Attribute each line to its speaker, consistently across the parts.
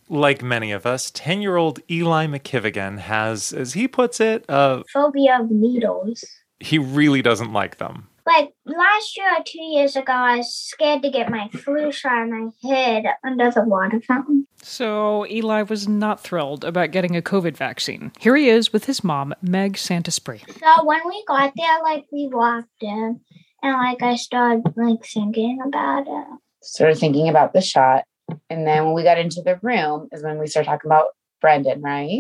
Speaker 1: Like many of us, 10-year-old Eli McKivigan has, as he puts it,
Speaker 2: phobia of needles.
Speaker 1: He really doesn't like them.
Speaker 2: Like last year or 2 years ago, I was scared to get my flu shot and I hid under the water fountain.
Speaker 3: So Eli was not thrilled about getting a COVID vaccine. Here he is with his mom, Meg Santaspre.
Speaker 2: So when we got there, we walked in and I started thinking about it.
Speaker 4: Started thinking about the shot. And then when we got into the room is when we started talking about Brendan, right?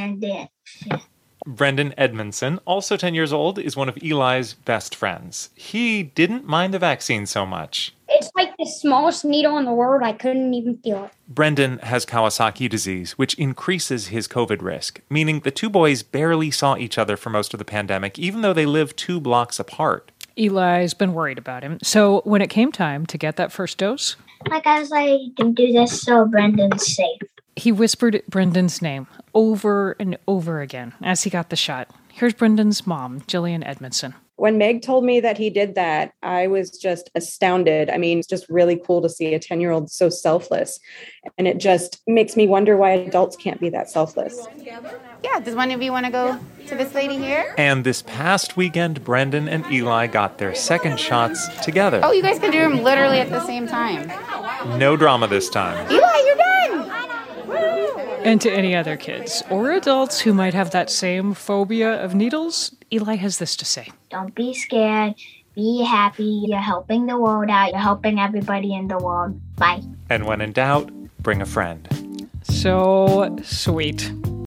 Speaker 1: Brendan Edmondson, also 10 years old, is one of Eli's best friends. He didn't mind the vaccine so much.
Speaker 5: It's like the smallest needle in the world. I couldn't even feel it.
Speaker 1: Brendan has Kawasaki disease, which increases his COVID risk, meaning the two boys barely saw each other for most of the pandemic, even though they live 2 blocks apart.
Speaker 3: Eli's been worried about him. So when it came time to get that first dose,
Speaker 2: I was like, you can do this so Brendan's safe.
Speaker 3: He whispered Brendan's name over and over again as he got the shot. Here's Brendan's mom, Jillian Edmondson.
Speaker 6: When Meg told me that he did that, I was just astounded. I mean, it's just really cool to see a 10-year-old so selfless. And it just makes me wonder why adults can't be that selfless.
Speaker 7: Yeah, does one of you want to go to this lady here?
Speaker 1: And this past weekend, Brendan and Eli got their second shots together.
Speaker 7: Oh, you guys can do them literally at the same time.
Speaker 1: No drama this time.
Speaker 7: Eli, you're done!
Speaker 3: And to any other kids or adults who might have that same phobia of needles, Eli has this to say.
Speaker 2: Don't be scared. Be happy. You're helping the world out. You're helping everybody in the world. Bye.
Speaker 1: And when in doubt, bring a friend.
Speaker 3: So sweet.